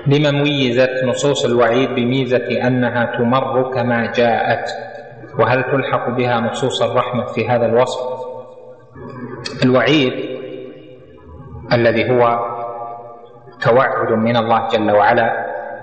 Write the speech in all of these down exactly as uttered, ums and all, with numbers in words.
لما ميزت نصوص الوعيد بميزة أنها تمر كما جاءت، وهل تلحق بها نصوص الرحمة في هذا الوصف؟ الوعيد الذي هو توعد من الله جل وعلا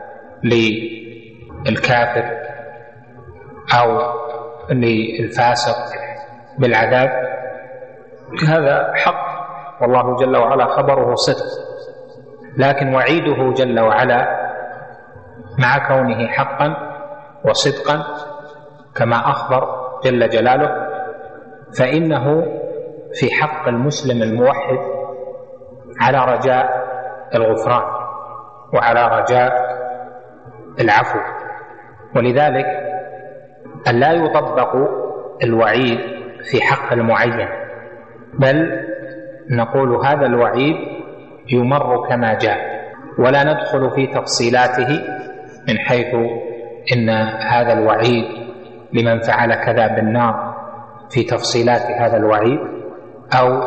للكافر أو للفاسق بالعذاب هذا حق، والله جل وعلا خبره صدق، لكن وعيده جل وعلا مع كونه حقا وصدقا كما أخبر جل جلاله فإنه في حق المسلم الموحد على رجاء الغفران وعلى رجاء العفو، ولذلك أن لا يطبق الوعيد في حق المعين، بل نقول هذا الوعيد يمر كما جاء، ولا ندخل في تفصيلاته من حيث إن هذا الوعيد لمن فعل كذا بالنار في تفصيلات هذا الوعيد، أو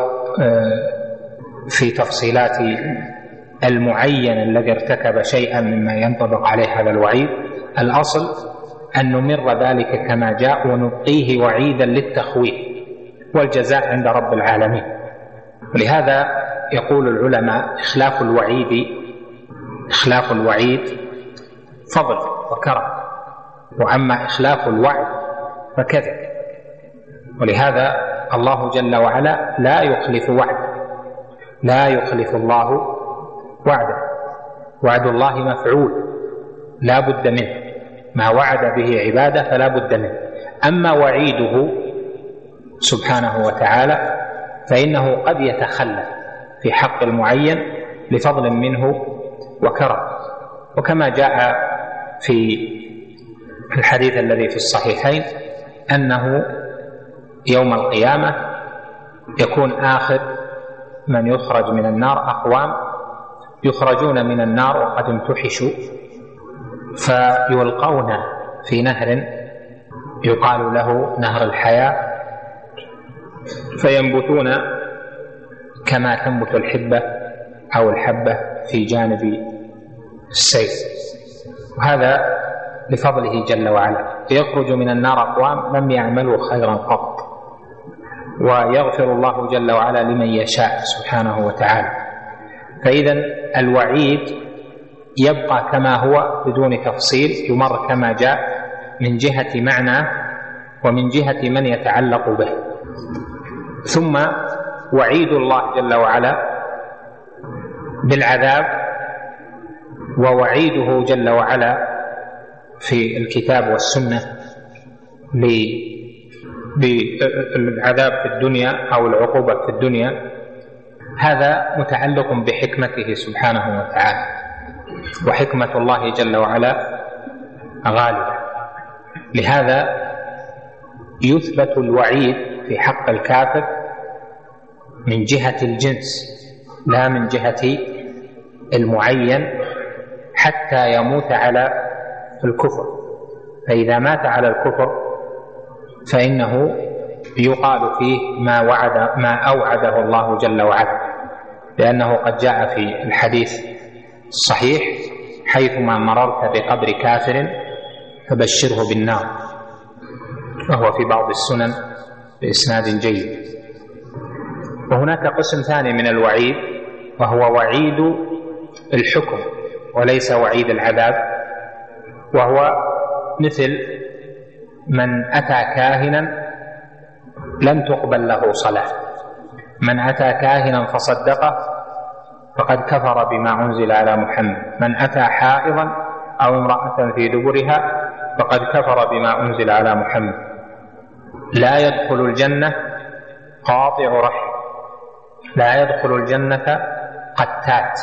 في تفصيلات المعين الذي ارتكب شيئا مما ينطبق عليه هذا الوعيد. الأصل أن نمر ذلك كما جاء ونبقيه وعيدا للتخويف والجزاء عند رب العالمين. ولهذا يقول العلماء إخلاف الوعيد إخلاف الوعيد فضل وكرم، وأما إخلاف الوعد فكذب، ولهذا الله جل وعلا لا يخلف وعده، لا يخلف الله وعده، وعد الله مفعول لا بد منه، ما وعد به عباده فلا بد منه. أما وعيده سبحانه وتعالى فإنه قد يتخلف في حق المعين لفضل منه وكرم، وكما جاء في الحديث الذي في الصحيحين أنه يوم القيامة يكون آخر من يخرج من النار أقوام يخرجون من النار وقد امتحشوا فيلقون في نهر يقال له نهر الحياة، فينبتون كما تنبت الحبة أو الحبة في جانب السيف، وهذا لفضله جل وعلا. يخرج من النار أقوام لم يعملوا خيرا قط، ويغفر الله جل وعلا لمن يشاء سبحانه وتعالى. فإذا الوعيد يبقى كما هو بدون تفصيل، يمر كما جاء من جهة معنى ومن جهة من يتعلق به. ثم وعيد الله جل وعلا بالعذاب ووعيده جل وعلا في الكتاب والسنة بالعذاب في الدنيا أو العقوبة في الدنيا هذا متعلق بحكمته سبحانه وتعالى، وحكمة الله جل وعلا غالبة. لهذا يثبت الوعيد في حق الكافر من جهة الجنس لا من جهة المعين حتى يموت على الكفر، فإذا مات على الكفر فإنه يقال فيه ما وعد ما أوعده الله جل وعلا، لأنه قد جاء في الحديث الصحيح حيثما مررت بقبر كافر فبشره بالنار، وهو في بعض السنن بإسناد جيد. وهناك قسم ثاني من الوعيد وهو وعيد الحكم وليس وعيد العذاب، وهو مثل من أتى كاهنا لم تقبل له صلاة، من أتى كاهنا فصدقه فقد كفر بما أنزل على محمد، من أتى حائضا أو امرأة في دبرها فقد كفر بما أنزل على محمد، لا يدخل الجنة قاطع رحم، لا يدخل الجنة قتات،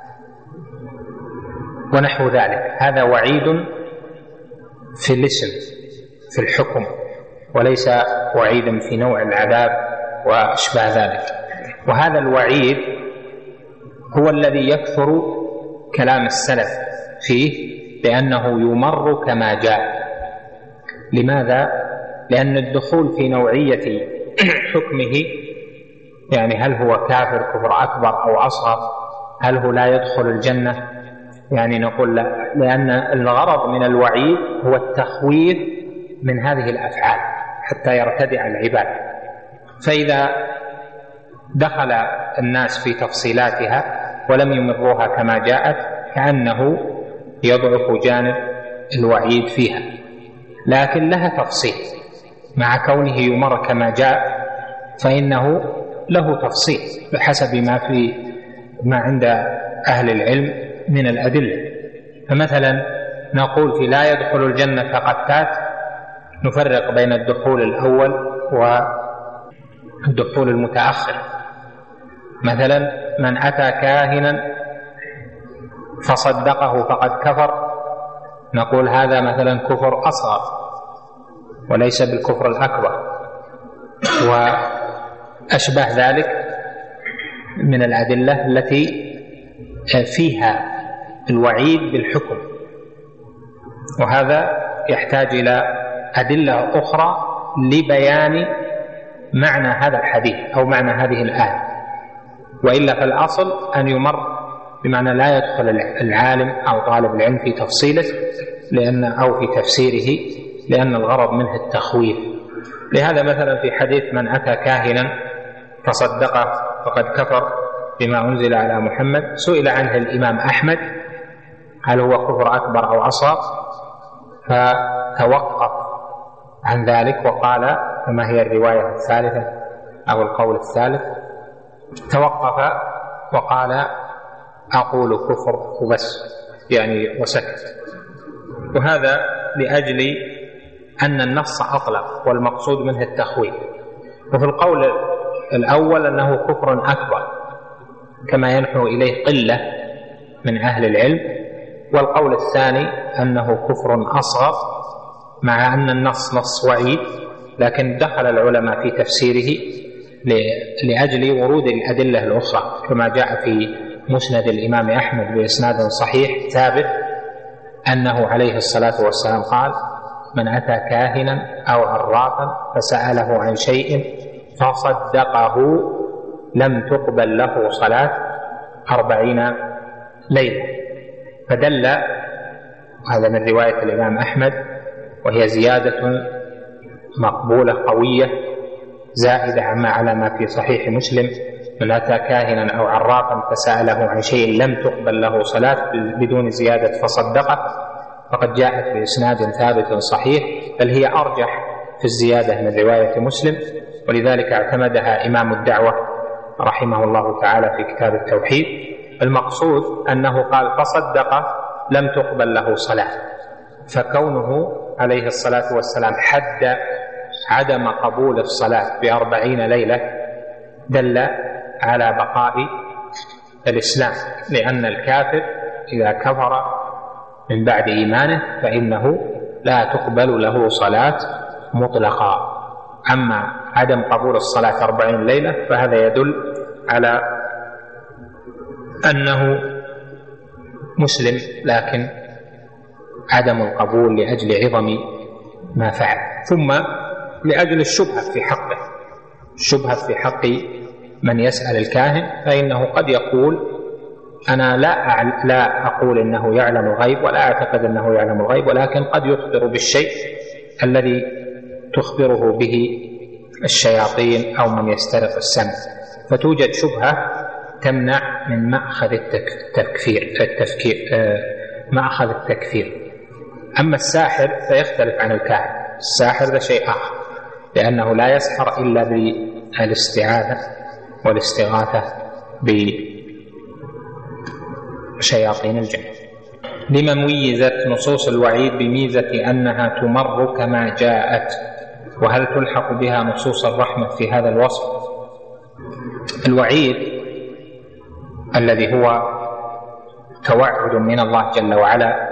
ونحو ذلك. هذا وعيد في الاسم في الحكم، وليس وعيدا في نوع العذاب وأشباه ذلك. وهذا الوعيد هو الذي يكثر كلام السلف فيه بأنه يمر كما جاء. لماذا؟ لأن الدخول في نوعية حكمه، يعني هل هو كافر كفر أكبر أو أصغر، هل هو لا يدخل الجنة يعني نقول لا، لأن الغرض من الوعيد هو التخويف من هذه الأفعال حتى يرتدع العباد. فإذا دخل الناس في تفصيلاتها ولم يمروها كما جاءت كأنه يضعف جانب الوعيد فيها، لكن لها تفصيل مع كونه يمر كما جاء، فإنه له تفصيل بحسب ما في ما عند أهل العلم من الأدلة. فمثلا نقول في لا يدخل الجنة قتات، نفرق بين الدخول الأول والدخول المتأخر. مثلا من أتى كاهنا فصدقه فقد كفر، نقول هذا مثلا كفر أصغر وليس بالكفر الأكبر، وأشبه ذلك من الأدلة التي فيها الوعيد بالحكم. وهذا يحتاج إلى أدلة أخرى لبيان معنى هذا الحديث أو معنى هذه الآية، وإلا فالأصل أن يمر بمعنى لا يدخل العالم أو طالب العلم في تفصيله لأن أو في تفسيره، لأن الغرض منه التخويف. لهذا مثلا في حديث من أتى كاهنا فصدقه فقد كفر بما أنزل على محمد، سئل عنه الإمام أحمد هل هو كفر أكبر أو أصغر، فتوقف عن ذلك وقال فما هي الرواية الثالثة أو القول الثالث، توقف وقال أقول كفر وبس، يعني وسكت. وهذا لأجل أن النص أطلق والمقصود منه التخويف. وفي القول الأول أنه كفر أكبر كما ينحو إليه قلة من أهل العلم، والقول الثاني أنه كفر أصغر مع أن النص نص وعيد، لكن دخل العلماء في تفسيره لأجل ورود الأدلة الأخرى كما جاء في مسند الإمام أحمد بإسناد صحيح ثابت أنه عليه الصلاة والسلام قال من أتى كاهنا أو عرافا فسأله عن شيء فصدقه لم تقبل له صلاة أربعين ليلة. فدل هذا من رواية الإمام أحمد، وهي زيادة مقبولة قوية زائدة عما على ما في صحيح مسلم من أتى كاهنا أو عرافا فسأله عن شيء لم تقبل له صلاة بدون زيادة فصدقه، فقد جاءت بإسناد ثابت صحيح، بل هي أرجح في الزيادة من رواية مسلم، ولذلك اعتمدها إمام الدعوة رحمه الله تعالى في كتاب التوحيد. المقصود أنه قال فصدق لم تقبل له صلاة، فكونه عليه الصلاة والسلام حد عدم قبول الصلاة بأربعين ليلة دل على بقاء الإسلام، لأن الكافر إذا كفر من بعد إيمانه فإنه لا تقبل له صلاة مطلقا. أما عدم قبول الصلاة أربعين ليلة فهذا يدل على أنه مسلم، لكن عدم القبول لأجل عظم ما فعل. ثم لأجل الشبهة في حقه، الشبهة في حق من يسأل الكاهن، فإنه قد يقول أنا لا لا أقول أنه يعلم الغيب ولا أعتقد أنه يعلم الغيب، ولكن قد يخبر بالشيء الذي تخبره به الشياطين أو من يسترق السمع، فتوجد شبهة تمنع من مأخذ التكفير التفكير مأخذ التكفير. أما الساحر فيختلف عن الكاهن، الساحر ده شيء آخر، لأنه لا يسحر إلا بالاستعاذة والاستغاثة بشياطين الجن. لما ميزت نصوص الوعيد بميزة أنها تمر كما جاءت، وهل تلحق بها نصوص الرحمة في هذا الوصف؟ الوعيد الذي هو توعد من الله جل وعلا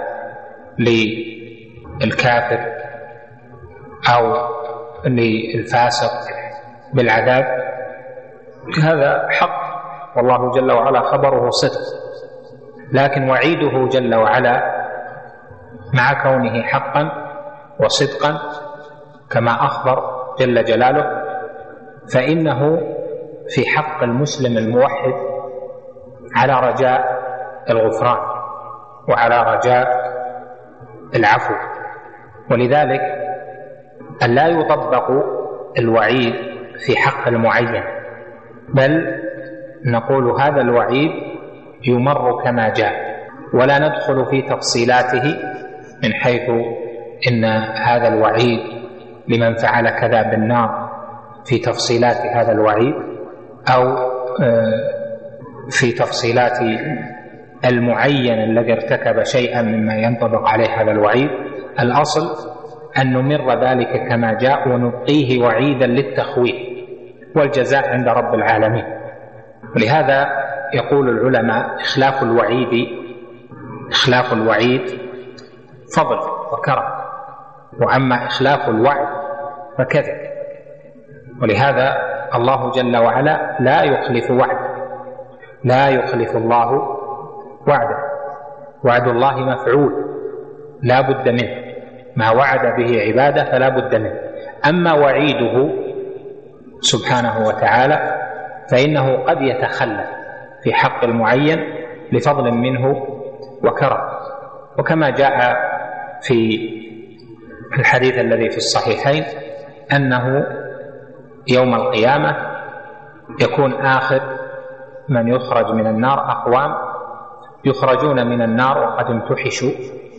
للكافر أو للفاسق بالعذاب، هذا حق والله جل وعلا خبره صدق، لكن وعيده جل وعلا مع كونه حقا وصدقا كما أخبر جل جلاله، فإنه في حق المسلم الموحد على رجاء الغفران وعلى رجاء العفو. ولذلك أن لا يطبق الوعيد في حق المعين، بل نقول هذا الوعيد يمر كما جاء، ولا ندخل في تفصيلاته من حيث إن هذا الوعيد لمن فعل كذا بالنار في تفصيلات هذا الوعيد، أو في تفصيلات المعين الذي ارتكب شيئا مما ينطبق عليه هذا الوعيد. الأصل أن نمر ذلك كما جاء ونبقيه وعيدا للتخويف والجزاء عند رب العالمين. ولهذا يقول العلماء إخلاف الوعيد إخلاف الوعيد فضل وكرم، وأما إخلاف الوعد فكذب. ولهذا الله جل وعلا لا يخلف وعده، لا يخلف الله وعده. وعد الله مفعول لا بد منه، ما وعد به عباده فلا بد منه. أما وعيده سبحانه وتعالى فإنه قد يتخلف في حق المعين لفضل منه وكرم. وكما جاء في الحديث الذي في الصحيحين أنه يوم القيامة يكون آخر من يخرج من النار أقوام يخرجون من النار وقد امتحشوا،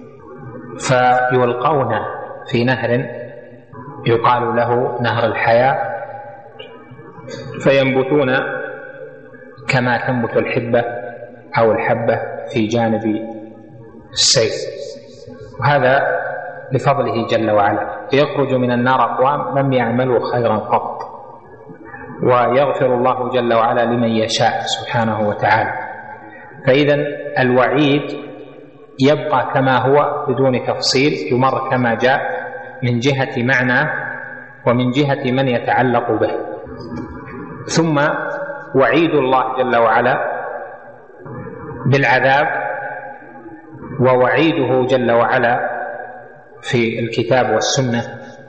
فيلقون في نهر يقال له نهر الحياة، فينبتون كما تنبت الحبة أو الحبة في جانب السيف، وهذا لفضله جل وعلا. يخرج من النار أقوام لم يعملوا خيرا قط، ويغفر الله جل وعلا لمن يشاء سبحانه وتعالى. فإذا الوعيد يبقى كما هو بدون تفصيل، يمر كما جاء من جهة معنى ومن جهة من يتعلق به. ثم وعيد الله جل وعلا بالعذاب، ووعيده جل وعلا في الكتاب والسنة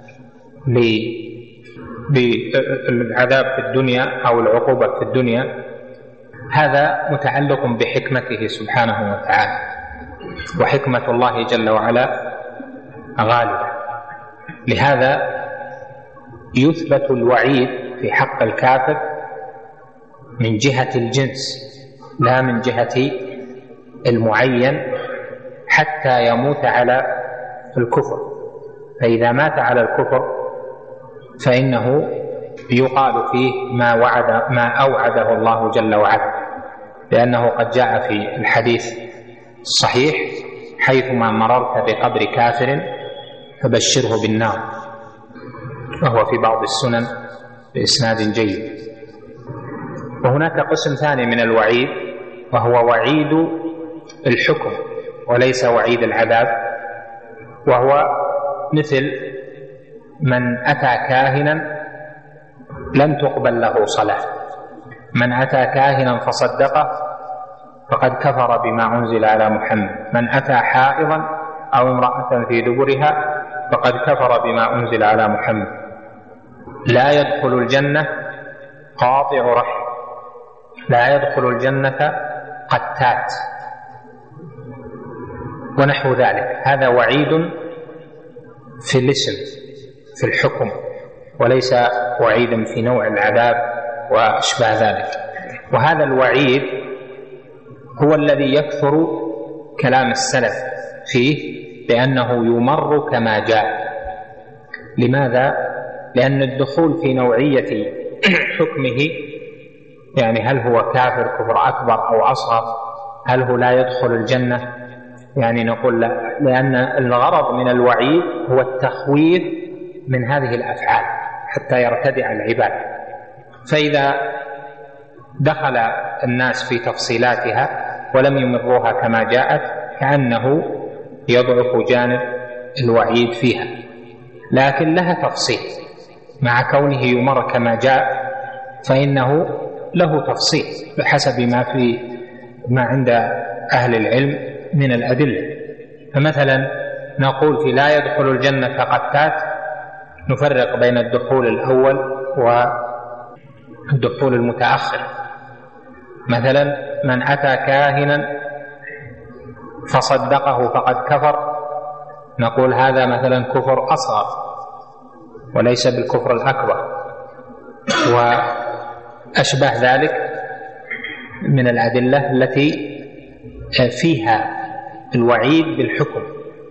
بالعذاب في الدنيا أو العقوبة في الدنيا، هذا متعلق بحكمته سبحانه وتعالى، وحكمة الله جل وعلا غالبة. لهذا يثبت الوعيد في حق الكافر من جهة الجنس لا من جهة المعين حتى يموت على الكفر. فإذا مات على الكفر فإنه يقال فيه ما وعد ما أوعده الله جل وعلا، لأنه قد جاء في الحديث الصحيح حيثما مررت بقبر كافر فبشره بالنار، وهو في بعض السنن بإسناد جيد. وهناك قسم ثاني من الوعيد وهو وعيد الحكم وليس وعيد العذاب، وهو مثل من أتى كاهنا لم تقبل له صلاة، من أتى كاهنا فصدقه فقد كفر بما أنزل على محمد، من أتى حائضا أو امرأة في دبرها فقد كفر بما أنزل على محمد، لا يدخل الجنة قاطع رحم، لا يدخل الجنة قتات، ونحو ذلك. هذا وعيد في الاسم في الحكم، وليس وعيدا في نوع العذاب وأشباه ذلك. وهذا الوعيد هو الذي يكثر كلام السلف فيه بأنه يمر كما جاء. لماذا؟ لأن الدخول في نوعية حكمه، يعني هل هو كافر كفر أكبر أو أصغر، هل هو لا يدخل الجنة، يعني نقول لا، لأن الغرض من الوعيد هو التخويف من هذه الأفعال حتى يرتدع العباد. فإذا دخل الناس في تفصيلاتها ولم يمروها كما جاءت كأنه يضعف جانب الوعيد فيها، لكن لها تفصيل مع كونه يمر كما جاء، فإنه له تفصيل بحسب ما في ما عند أهل العلم من الأدلة. فمثلا نقول في لا يدخل الجنة قتات، نفرق بين الدخول الأول والدخول المتأخر. مثلا من أتى كاهنا فصدقه فقد كفر، نقول هذا مثلا كفر أصغر وليس بالكفر الأكبر، وأشبه ذلك من الأدلة التي فيها الوعيد بالحكم،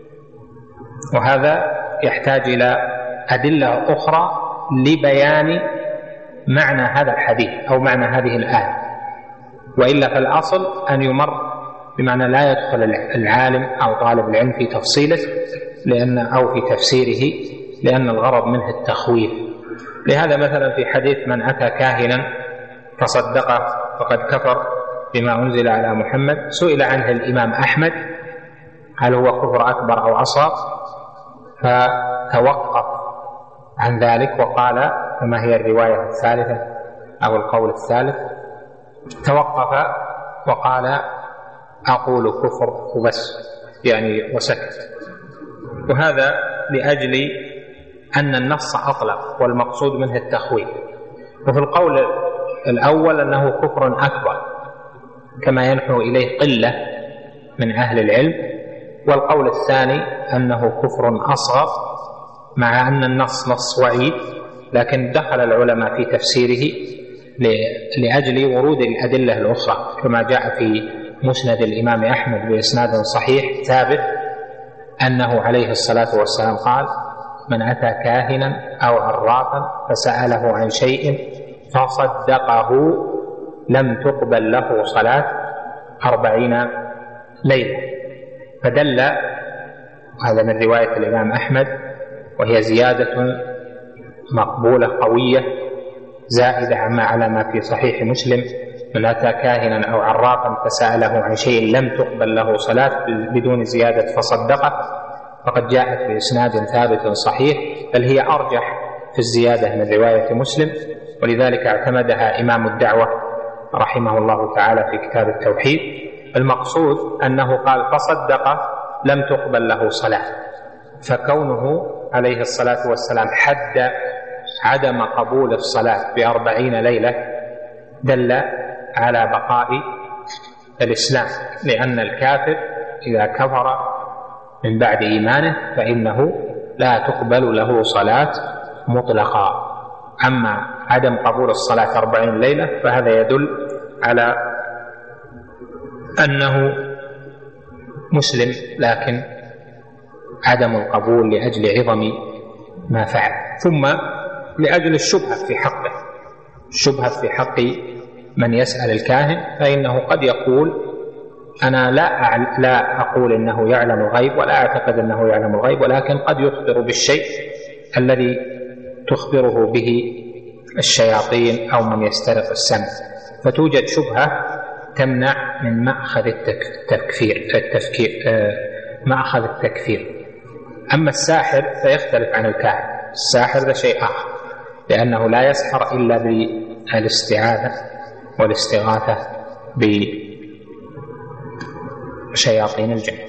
وهذا يحتاج إلى أدلة أخرى لبيان معنى هذا الحديث أو معنى هذه الآية، وإلا فالأصل أن يمر بمعنى لا يدخل العالم أو طالب العلم في تفصيله لأن أو في تفسيره، لأن الغرض منه التخويف. لهذا مثلا في حديث من أتى كاهنا فصدقه فقد كفر بما أنزل على محمد، سئل عنه الإمام أحمد هل هو كفر أكبر أو أصغر، فتوقف عن ذلك وقال فما هي الرواية الثالثة أو القول الثالث، توقف وقال أقول كفر وبس، يعني وسكت. وهذا لأجل أن النص أطلق والمقصود منه التخويف. وفي القول الأول أنه كفر أكبر كما ينحو إليه قلة من أهل العلم، والقول الثاني أنه كفر أصغر، مع أن النص نص وعيد لكن دخل العلماء في تفسيره لأجل ورود الأدلة الأخرى، كما جاء في مسند الإمام أحمد بإسناد صحيح ثابت أنه عليه الصلاة والسلام قال من أتى كاهنا أو عرافا فسأله عن شيء فصدقه لم تقبل له صلاة أربعين ليلة. فدل هذا من رواية الإمام أحمد، وهي زيادة مقبولة قوية زائدة عما على ما في صحيح مسلم من أتى كاهنا أو عرافا فسأله عن شيء لم تقبل له صلاة بدون زيادة فصدقه، فقد جاءت بإسناد ثابت صحيح، بل هي أرجح في الزيادة من رواية مسلم، ولذلك اعتمدها إمام الدعوة رحمه الله تعالى في كتاب التوحيد. المقصود أنه قال فصدقه لم تقبل له صلاة، فكونه عليه الصلاة والسلام حد عدم قبول الصلاة بأربعين ليلة دل على بقاء الإسلام، لأن الكافر إذا كفر من بعد إيمانه فإنه لا تقبل له صلاة مطلقا. أما عدم قبول الصلاة أربعين ليلة فهذا يدل على أنه مسلم، لكن عدم القبول لأجل عظم ما فعل. ثم لأجل الشبهة في حقه، الشبهة في حق من يسأل الكاهن، فإنه قد يقول أنا لا لا أقول إنه يعلم الغيب ولا أعتقد أنه يعلم الغيب، ولكن قد يخبر بالشيء الذي تخبره به الشياطين أو من يسترق السمع، فتوجد شبهة تمنع من مأخذ التكفير التفكير مأخذ التكفير. أما الساحر فيختلف عن الكاهن، الساحر ده شيء آخر، لأنه لا يسحر إلا بالاستعاذة والاستغاثة بشياطين الجن.